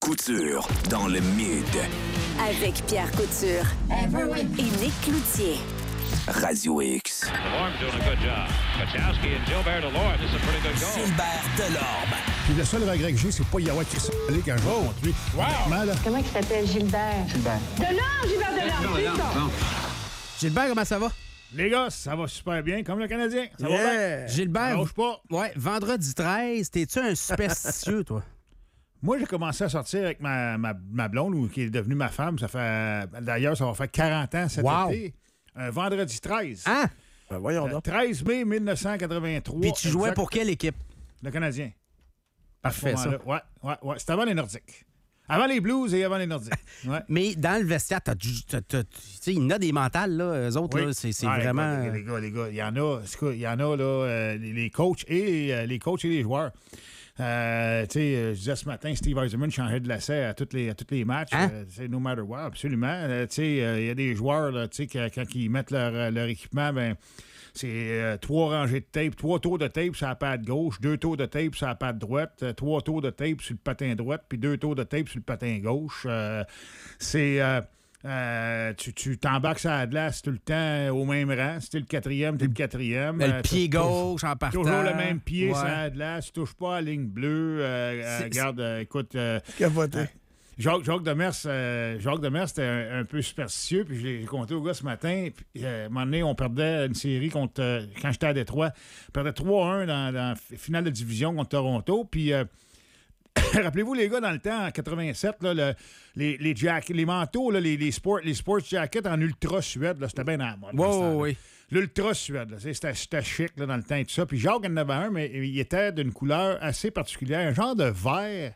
Couture dans le mid. Avec Pierre Couture et Nick Cloutier. Radio X. Delorme doing a good job. Kachowski and Gilbert Delorme. This is a pretty good goal. Gilbert Delorme. Puis le seul regret que j'ai, c'est pas y avoir Christian Pelé quand je vais contre lui. Wow! Comment il s'appelle, Gilbert? Delorme, Gilbert Delorme, putain! Gilbert, comment ça va? Les gars, ça va super bien, comme le Canadien. Ça va bien? Gilbert, lâche pas. Ouais, vendredi 13, t'es-tu un superstitieux, toi? Moi, j'ai commencé à sortir avec ma blonde, qui est devenue ma femme. D'ailleurs, ça va faire 40 ans cet été. Un vendredi 13. Ah! Ben voyons donc. 13 mai 1983. Puis tu jouais pour quelle équipe? Le Canadien. Parfait, ça. Ouais. C'était avant les Nordiques. Avant les Blues et avant les Nordiques. Ouais. Mais dans le vestiaire, tu sais, il y en a des mentales, là, eux autres, Oui. là, c'est vraiment... Les gars, il y en a, là, les coachs et les joueurs. Je disais ce matin, Steve Yzerman changeait de lacet à tous les matchs. Hein? C'est no matter what, absolument. Il y a des joueurs, là, quand ils mettent leur équipement, ben c'est 3 rangées de tape, 3 tours de tape sur la patte gauche, 2 tours de tape sur la patte droite, 3 tours de tape sur le patin droite, puis 2 tours de tape sur le patin gauche. Tu t'embarques sur la glace tout le temps au même rang. Si t'es le quatrième, t'es le quatrième. Le pied gauche en partant. Toujours le même pied ouais. sur la glace. Tu touches pas à la ligne bleue. Regarde, écoute... Capoté. Jacques Demers, c'était un peu superstitieux. Puis j'ai compté au gars ce matin. Puis, à un moment donné, on perdait une série contre... quand j'étais à Détroit, on perdait 3-1 dans la finale de division contre Toronto. Puis... rappelez-vous, les gars, dans le temps, en 87, là, les manteaux, là, les sports jackets en ultra suède, là, c'était bien dans la mode. Oui. L'ultra suède, là, c'était chic là, dans le temps et tout ça. Puis Jacques en avait un, mais il était d'une couleur assez particulière, un genre de vert.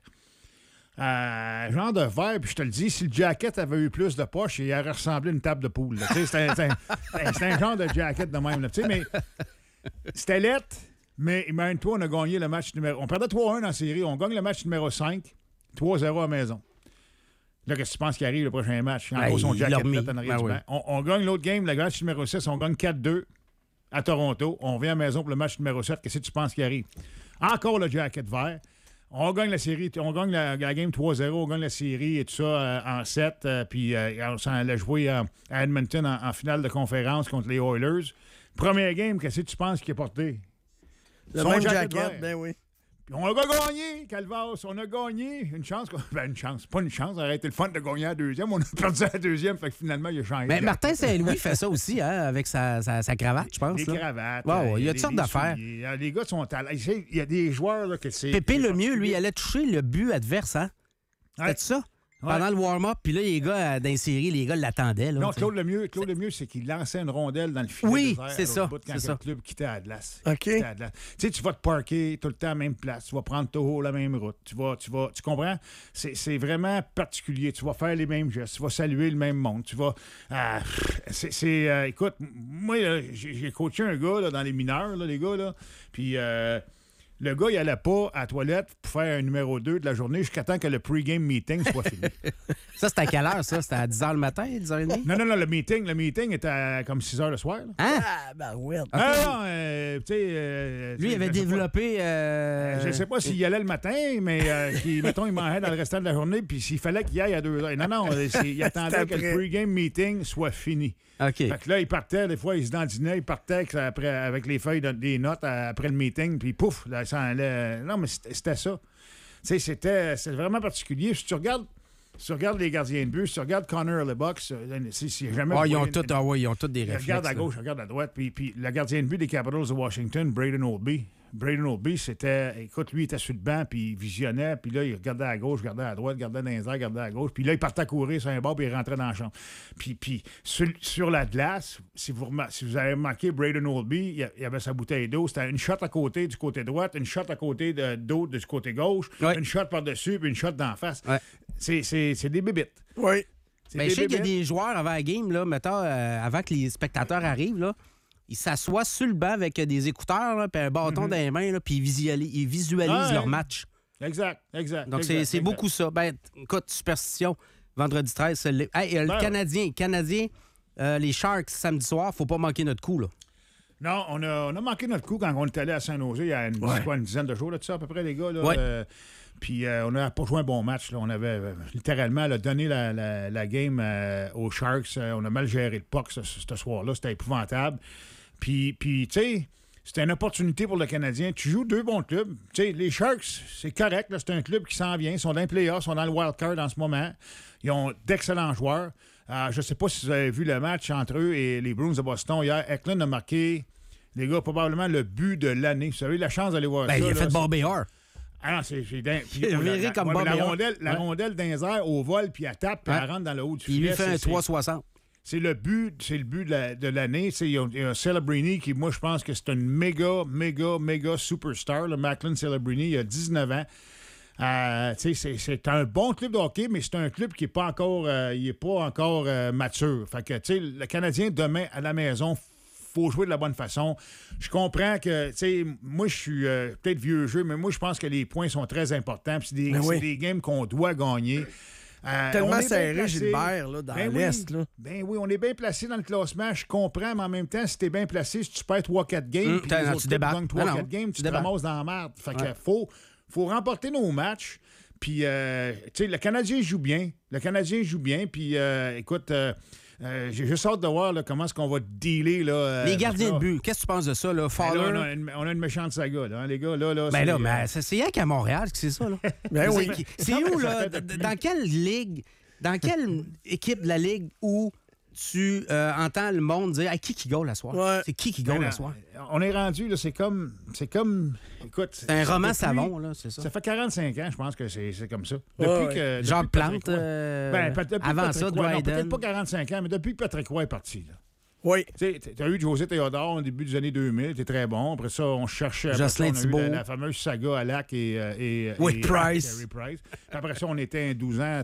Puis je te le dis, si le jacket avait eu plus de poches, il aurait ressemblé à une table de poule. C'était un genre de jacket de même. Là, mais c'était lettre. Mais imagine-toi, on a gagné le match numéro... On perdait 3-1 dans la série. On gagne le match numéro 5, 3-0 à la maison. Là, qu'est-ce que tu penses qui arrive le prochain match? En gros, son jacket en arrière du banc. On gagne l'autre game, le match numéro 6. On gagne 4-2 à Toronto. On vient à la maison pour le match numéro 7. Qu'est-ce que tu penses qui arrive? Encore le jacket vert. On gagne la série. On gagne la game 3-0. On gagne la série et tout ça en 7. Puis on s'en allait jouer à Edmonton en finale de conférence contre les Oilers. Première game, qu'est-ce que tu penses qui est porté? Le même jacket, ben oui. Puis on a gagné, Calvas. On a gagné. Une chance. Une chance. Pas une chance. Ça aurait été le fun de gagner la deuxième. On a perdu la deuxième. Fait que finalement, il a changé. Mais Martin Saint-Louis fait ça aussi, hein, avec sa cravate, je pense. Les cravates. Wow, il y a toutes sortes d'affaires. Les gars sont à l'aise. Il y a des joueurs là, que c'est... Pépé Lemieux, lui, il allait toucher le but adverse, hein? C'était ça? Pendant le warm-up, puis là, les gars, dans les séries, les gars l'attendaient. Là, non, Claude Lemieux, c'est qu'il lançait une rondelle dans le filet. Oui, désert, c'est ça. Quand le club quittait Atlas. OK. Tu sais, tu vas te parker tout le temps à la même place. Tu vas prendre toujours la même route. Tu comprends? C'est vraiment particulier. Tu vas faire les mêmes gestes. Tu vas saluer le même monde. Tu vas... écoute, moi, là, j'ai coaché un gars là, dans les mineurs, là, les gars, là. Puis... le gars, il allait pas à la toilette pour faire un numéro 2 de la journée jusqu'à temps que le pre-game meeting soit fini. Ça, c'était à quelle heure, ça? C'était à 10h le matin, 10h30? Non, le meeting était à comme 6h le soir. Là. Hein? Ah, ben oui. Non, tu sais... Lui, il avait développé... Je sais pas s'il y allait le matin, mais mettons, il mangeait dans le restant de la journée, puis s'il fallait qu'il aille à 2h. Non, il attendait que le pre-game meeting soit fini. OK. Fait que là, il partait, des fois, il se dandinait, il partait avec les feuilles des notes après le meeting, puis pouf, là, ça allait... Non, mais c'était ça. Tu sais, c'était vraiment particulier. Si tu regardes les gardiens de but, si tu regardes Connor Lebock, si jamais... ils ont tous des réflexes. Regarde à gauche, regarde à droite. Puis le gardien de but des Capitals de Washington, Braden Oldby, c'était... Écoute, lui, il était sur le banc, puis il visionnait, puis là, il regardait à gauche, regardait à droite, regardait dans les airs, regardait à gauche, puis là, il partait à courir sur un bord, puis il rentrait dans la chambre. Puis sur la glace, si vous avez remarqué Braden Oldby, il y avait sa bouteille d'eau, c'était une shot à côté du côté droit, une shot à côté d'eau du côté gauche, une shot par-dessus, puis une shot d'en face. Ouais. C'est des bébites. Oui. Mais je sais qu'il y a des joueurs avant la game, là, mettons, avant que les spectateurs arrivent, là, ils s'assoient sur le banc avec des écouteurs, là, puis un bâton dans les mains, là, puis ils visualisent leur match. Exact. Donc, c'est beaucoup ça. Ben, écoute, superstition, vendredi 13, le Canadien, les Sharks, samedi soir, faut pas manquer notre coup, là. Non, on a manqué notre coup quand on est allé à Saint-Nosé il y a une dizaine de jours, là, tu sais, à peu près, les gars. Là, Puis on n'a pas joué un bon match. Là. On avait littéralement donné la game aux Sharks. On a mal géré le puck ce soir-là. C'était épouvantable. Puis tu sais, c'était une opportunité pour le Canadien. Tu joues 2 bons clubs. Tu sais, les Sharks, c'est correct. Là, c'est un club qui s'en vient. Ils sont dans les playoffs, ils sont dans le wild card en ce moment. Ils ont d'excellents joueurs. Je ne sais pas si vous avez vu le match entre eux et les Bruins de Boston hier. Eklund a marqué, les gars, probablement le but de l'année. Vous avez eu la chance d'aller voir ça. Il a là, fait Bobby Orr. Ah non, c'est dingue. Il a viré comme Bobby Orr. La rondelle dans les airs au vol, puis elle tape, puis elle rentre dans le haut du filet. Il lui fait un 3,60. C'est le but de l'année. Il y a Celebrini qui, moi, je pense que c'est une méga superstar. Le Macklin Celebrini, il a 19 ans. C'est un bon club de hockey, mais c'est un club qui n'est pas encore, mature. Fait que, le Canadien, demain, à la maison, faut jouer de la bonne façon. Je comprends que, moi, je suis peut-être vieux jeu, mais moi, je pense que les points sont très importants. C'est des games qu'on doit gagner. Tellement serré, Gilbert, là, dans l'Est. Oui. Ben oui, on est bien placé dans le classement. Je comprends, mais en même temps, si t'es bien placé, si tu perds 3-4 games, puis les autres gagnent 3-4 games, tu te ramasses dans la merde. Fait que faut remporter nos matchs. Puis, le Canadien joue bien. Puis, écoute, j'ai juste hâte de voir là, comment est-ce qu'on va dealer. Là, les gardiens de but, qu'est-ce que tu penses de ça? Là? Fowler? Là, on a une méchante saga, là, hein, les gars. Là, mais c'est rien qu'à Montréal que c'est ça. Là. Ben oui. C'est où, là? Dans quelle ligue, dans quelle équipe de la ligue où tu entends le monde dire qui gagne la soir? Ouais. C'est qui gagne la soir? On est rendu, là, c'est comme. Écoute. C'est un roman savon, là, c'est ça. Ça fait 45 ans, je pense que c'est comme ça. Jacques Plante, avant ça, Dryden. Peut-être pas 45 ans, mais depuis que Patrick Roy est parti, là. Oui. Tu as eu José Théodore au début des années 2000, t'es très bon. Après ça, on cherchait. Jocelyn Thibault. La fameuse saga Alak et Price. Carey Price. Puis après ça, on était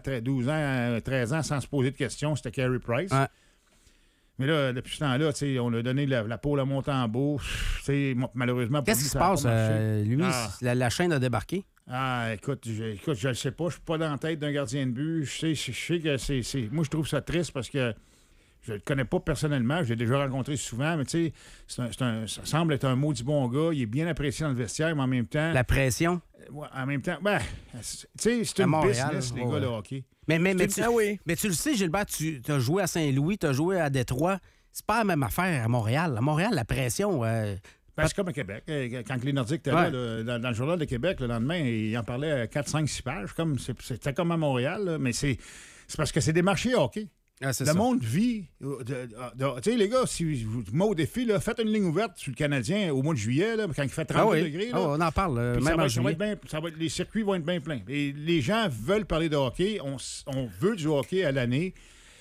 13 ans sans se poser de questions. C'était Carey Price. Ouais. Mais là, depuis ce temps-là, on a donné la pôle à Montembeau. Malheureusement, qu'est-ce qui se passe? Lui, la chaîne a débarqué. Écoute, je le sais pas. Je suis pas dans la tête d'un gardien de but. Je sais que c'est. Moi, je trouve ça triste parce que je le connais pas personnellement. Je l'ai déjà rencontré souvent, mais tu sais, ça semble être un maudit bon gars. Il est bien apprécié dans le vestiaire, mais en même temps. La pression? En même temps, tu sais, c'est une business, les gars, le hockey. Mais tu le sais, Gilbert, tu as joué à Saint-Louis, tu as joué à Détroit. C'est pas la même affaire à Montréal. À Montréal, la pression... c'est comme à Québec. Quand les Nordiques étaient là, dans le Journal de Québec, le lendemain, ils en parlaient 4, 5, 6 pages. C'était comme à Montréal, là, mais c'est parce que c'est des marchés hockey. Le monde vit. Tu sais, les gars, si vous me au défi, là, faites une ligne ouverte sur le Canadien au mois de juillet, là, quand il fait 32 degrés. Là, on en parle, même en juillet. Les circuits vont être bien pleins. Et les gens veulent parler de hockey. On veut du hockey à l'année.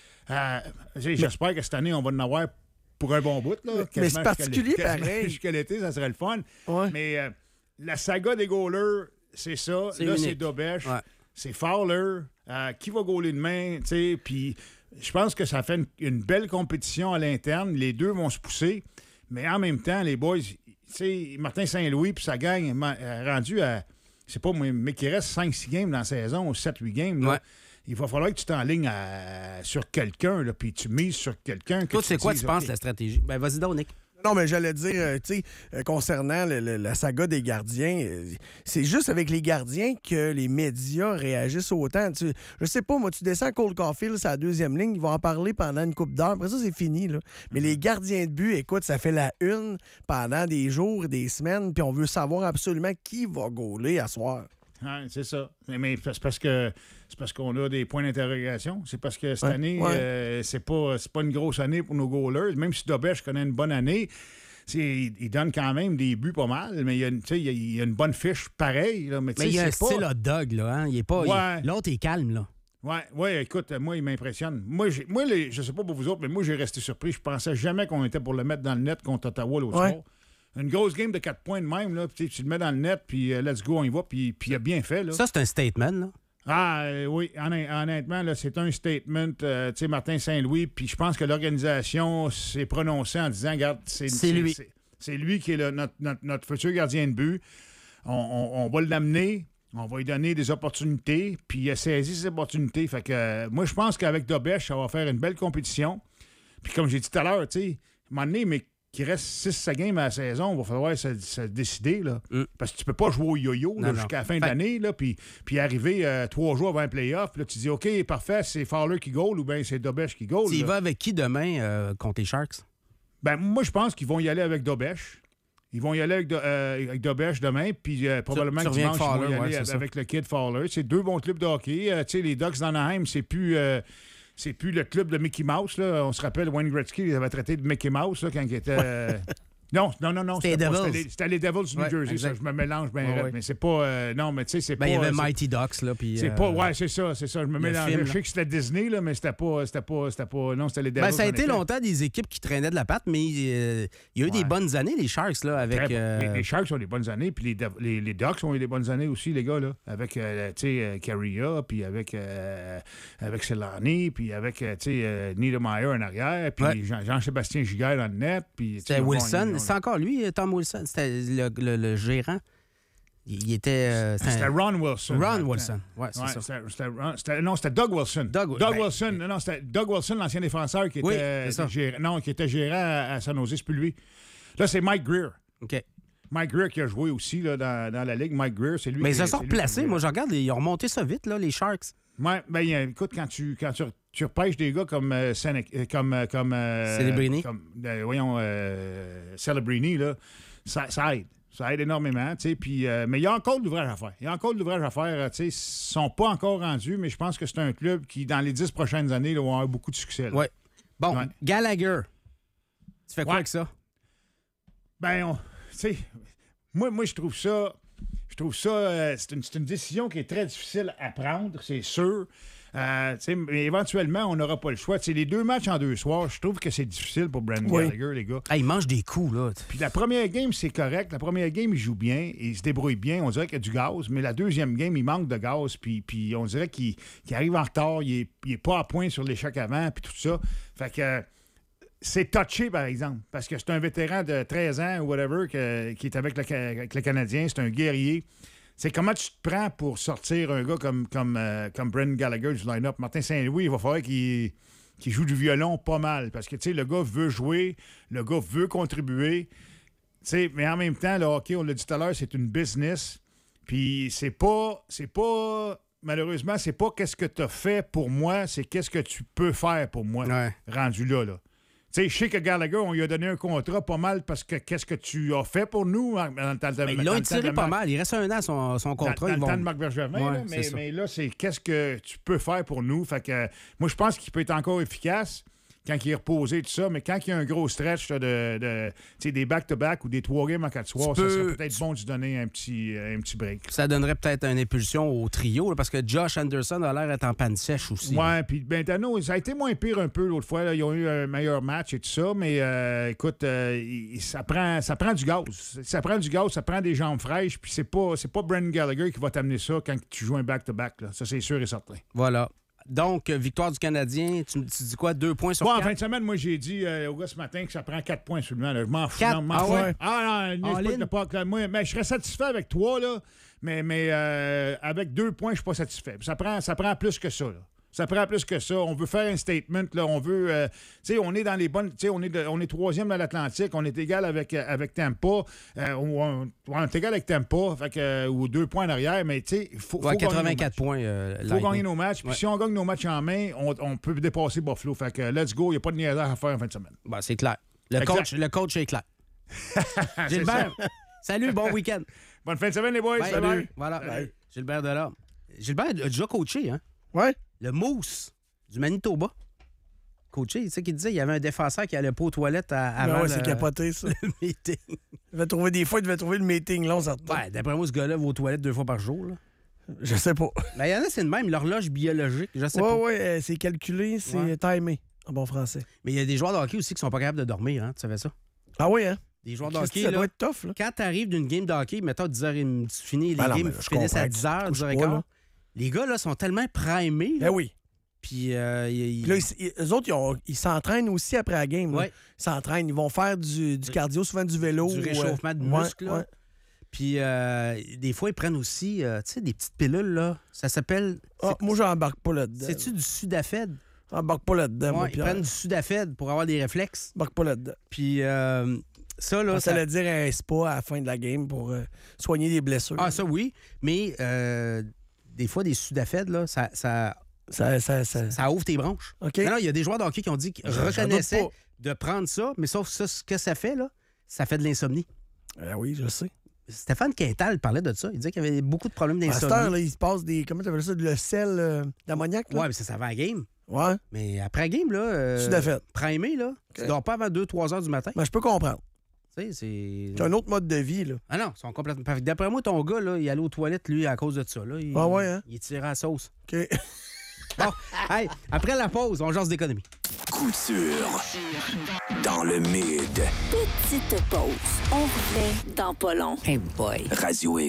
J'espère que cette année, on va en avoir pour un bon bout. Là, mais c'est particulier, pareil. Jusqu'à l'été, ça serait le fun. Ouais. Mais la saga des goalers, c'est ça. Là, c'est Dobèche. Ouais. C'est Fowler. Qui va goaler demain? Puis... Je pense que ça fait une belle compétition à l'interne. Les deux vont se pousser. Mais en même temps, les boys, tu sais, Martin Saint-Louis, puis ça gagne rendu à, je sais pas, mais qu'il reste 5-6 games dans la saison, ou 7-8 games. Là, il va falloir que tu t'enlignes sur quelqu'un, puis tu mises sur quelqu'un. Toi, c'est quoi tu penses la stratégie? Ben, vas-y donc, Nick. Non, mais j'allais dire, tu sais, concernant la saga des gardiens, c'est juste avec les gardiens que les médias réagissent autant. Je sais pas, moi, tu descends à Cole Caulfield, c'est la deuxième ligne, ils vont en parler pendant une couple d'heures. Après ça, c'est fini, là. Mais les gardiens de but, écoute, ça fait la une pendant des jours et des semaines, puis on veut savoir absolument qui va gauler à soir. Oui, c'est ça. Mais c'est parce qu'on a des points d'interrogation. C'est parce que cette année, c'est pas une grosse année pour nos goalers. Même si Dobèche connaît une bonne année, il donne quand même des buts pas mal, mais il y a une bonne fiche pareille. Là, mais il y a un style hot dog, là. Hein? Il est pas, l'autre est calme, là. Oui, écoute, moi, il m'impressionne. Je sais pas pour vous autres, mais moi, j'ai resté surpris. Je pensais jamais qu'on était pour le mettre dans le net contre Ottawa l'autre soir. Une grosse game de 4 points de même, là, tu le mets dans le net, puis let's go, on y va, puis il a bien fait. Là. Ça, c'est un statement, là. Oui, honnêtement, là, c'est un statement. Tu sais, Martin Saint-Louis, puis je pense que l'organisation s'est prononcée en disant, regarde, c'est lui. C'est lui qui est notre futur gardien de but. On va l'amener, on va lui donner des opportunités, puis il a saisi ses opportunités. Fait que moi, je pense qu'avec Dobèche, ça va faire une belle compétition. Puis comme j'ai dit tout à l'heure, tu sais, à un moment donné, mais qu'il reste 6 games à la saison, il va falloir se décider. Là. Parce que tu peux pas jouer au yo-yo là, jusqu'à la fin de l'année, là, puis arriver 3 jours avant un playoff, puis là, tu dis, OK, parfait, c'est Fowler qui goal ou bien c'est Dobesh qui goal. Il va avec qui demain contre les Sharks? Ben, moi, je pense qu'ils vont y aller avec Dobesh. Ils vont y aller avec Dobesh demain, puis probablement que dimanche, ils vont y aller avec le kid Fowler. C'est 2 bons clubs de hockey. Tu sais, les Ducks d'Anaheim, c'est plus le club de Mickey Mouse. Là. On se rappelle, Wayne Gretzky les avait traités de Mickey Mouse là, quand il était... Non. C'était les Devils. C'était les Devils du New Jersey. Ça, je me mélange bien. Mais c'est pas... non, mais tu sais, c'est pas... Il y avait Mighty Ducks, là, puis... C'est pas... Ouais, c'est ça. Je me mélange. Je sais que c'était Disney, là, mais c'était pas... Non, c'était les Devils. Ça a été longtemps des équipes qui traînaient de la patte, mais il y a eu des bonnes années, les Sharks, là, avec... Les Sharks ont des bonnes années, puis les Ducks ont eu des bonnes années aussi, les gars, là. Avec, tu sais, Carrier, puis avec Selani, puis avec, tu sais, Niedermayer en arrière, puis Jean-Sébastien Giguère dans le net, puis... C'était Wilson. C'est encore lui, Tom Wilson. C'était le gérant. Il était... c'était Ron Wilson. Ron Wilson. Oui, c'est ça. C'était Doug Wilson. Doug Wilson. Non, c'était Doug Wilson, l'ancien défenseur qui était gérant à San Jose. C'est plus lui. Là, c'est Mike Greer. OK. Mike Greer qui a joué aussi là, dans la Ligue. Mike Greer, c'est lui. Mais ils se sont replacés. Moi, je regarde, ils ont remonté ça vite, là, les Sharks. Ouais, ben écoute, quand tu repêches des gars comme Celebrini. Celebrini, là, ça aide. Ça aide énormément, tu sais. Puis, mais il y a encore de l'ouvrage à faire. Tu sais. Ils ne sont pas encore rendus, mais je pense que c'est un club qui, dans les 10 prochaines années, là, va avoir beaucoup de succès. Oui. Bon, Gallagher. Tu fais quoi avec ça? Ben, tu sais, moi, je trouve ça... c'est une décision qui est très difficile à prendre, c'est sûr. Mais éventuellement, on n'aura pas le choix. Les 2 matchs en 2 soirs, je trouve que c'est difficile pour Brendan Gallagher, les gars. Il mange des coups, là. Puis la première game, c'est correct. La première game, il joue bien, il se débrouille bien. On dirait qu'il y a du gaz. Mais la deuxième game, il manque de gaz. Puis on dirait qu'il arrive en retard. Il est pas à point sur l'échec avant, puis tout ça. Fait que... c'est touché, par exemple, parce que c'est un vétéran de 13 ans ou whatever qui est avec le Canadien. C'est un guerrier. C'est comment tu te prends pour sortir un gars comme Brendan Gallagher du line-up. Martin Saint-Louis, il va falloir qu'il joue du violon pas mal parce que, tu sais, le gars veut jouer, le gars veut contribuer. Tu sais, mais en même temps, le hockey, on l'a dit tout à l'heure, c'est une business. Puis c'est pas malheureusement, c'est pas qu'est-ce que tu as fait pour moi, c'est qu'est-ce que tu peux faire pour moi, rendu là. Tu sais, je sais que Gallagher, on lui a donné un contrat pas mal parce que qu'est-ce que tu as fait pour nous dans le temps de ils l'ont étiré pas mal. Il reste 1 an son contrat. Dans le temps de Marc Bergevin, mais là, c'est qu'est-ce que tu peux faire pour nous. Fait que moi, je pense qu'il peut être encore efficace quand il est reposé, tout ça, mais quand il y a un gros stretch des back-to-back ou des 3 games en 4 soirs, ça serait peut-être bon de lui donner un petit break. Ça donnerait peut-être une impulsion au trio, là, parce que Josh Anderson a l'air d'être en panne sèche aussi. Ouais, puis Bentano, ça a été moins pire un peu l'autre fois. Là. Ils ont eu un meilleur match et tout ça, mais écoute, ça prend du gaz. Ça prend du gaz, ça prend des jambes fraîches, puis c'est pas Brendan Gallagher qui va t'amener ça quand tu joues un back-to-back. Là. Ça, c'est sûr et certain. Voilà. Donc, victoire du Canadien, tu dis quoi, 2 points sur 4? En fin de semaine, moi, j'ai dit au gars ce matin que ça prend 4 points seulement. Là. Je m'en fous. 4? Non, mais je serais satisfait avec 3, là, mais avec 2 points, je suis pas satisfait. Ça prend plus que ça, là. Ça prend plus que ça. On veut faire un statement. Là. On veut... tu sais, on est dans les bonnes... Tu sais, on est 3e dans l'Atlantique. On est égal avec Tampa. On est égal avec Tampa. Fait que, ou 2 points en arrière. Mais tu sais, il faut 84 points. Il faut gagner nos matchs. Puis si on gagne nos matchs en main, on peut dépasser Buffalo. Fait que let's go. Il n'y a pas de niaisage à faire en fin de semaine. Ben, c'est clair. Le coach est clair. Gilbert, salut, bon week-end. Bonne fin de semaine, les boys. Salut. Voilà. Salut. Gilbert Delorme. Gilbert a déjà coaché, hein? Ouais. Le Moose du Manitoba. Coaché, tu sais, qui disait qu'il y avait un défenseur qui allait pas aux toilettes avant c'est capoté, ça. le meeting. Il devait trouver le meeting long, certain. Ouais, d'après moi, ce gars-là va aux toilettes 2 fois par jour. Là. Je sais pas. Ben, il y en a, c'est le même, l'horloge biologique. Je sais pas. Oui, c'est calculé, c'est timé, en bon français. Mais il y a des joueurs de hockey aussi qui sont pas capables de dormir, hein? Tu savais ça? Ah oui, hein? Des joueurs de hockey, ça là, doit être tough, là. quand tu arrives d'une game de hockey, mettons 10h, tu finis les games, tu finissent à 10h, 10h15. Les gars, là, sont tellement primés. Ben oui. Puis, eux autres, ils s'entraînent aussi après la game. Ouais. Ils s'entraînent. Ils vont faire du cardio, souvent du vélo. Du réchauffement de muscles. Ouais. Puis, des fois, ils prennent aussi, tu sais, des petites pilules, là. Ça s'appelle... moi, j'embarque pas là-dedans. C'est-tu du Sudafed? Embarque pas là-dedans, moi, Ouais, ils Pierre. prennent du Sudafed pour avoir des réflexes. Embarque pas là-dedans. Puis ça, là... Ça allait dire un spa à la fin de la game pour soigner des blessures. Ah, ça, oui. Mais des fois, des Sudafed, là, ça ouvre tes bronches. OK. Non, il y a des joueurs de hockey qui ont dit qu'ils J'en reconnaissaient doute de prendre ça, mais sauf ça, ce que ça fait, là, ça fait de l'insomnie. Oui, je sais. Stéphane Quintal parlait de ça. Il disait qu'il y avait beaucoup de problèmes À cette heure, d'insomnie. là, il se passe des... Comment tu appelles ça? Le sel d'ammoniac? Là? Ouais, mais ça va à la game. Ouais. Mais après la game, là... Sudafed. Primé, là, tu dors pas avant 2-3 heures du matin. Ben, je peux comprendre. Tu sais, c'est... C'est un autre mode de vie, là. Ah non, ils sont complètement... Fait que d'après moi, ton gars, là, il allait aux toilettes, lui, à cause de ça. Là. Ah ouais, hein? Il tirait à la sauce. OK. Bon, hey, après la pause, on jase d'économie. Couture. Dans le mid. Petite pause. On revient dans pas long. Radio X.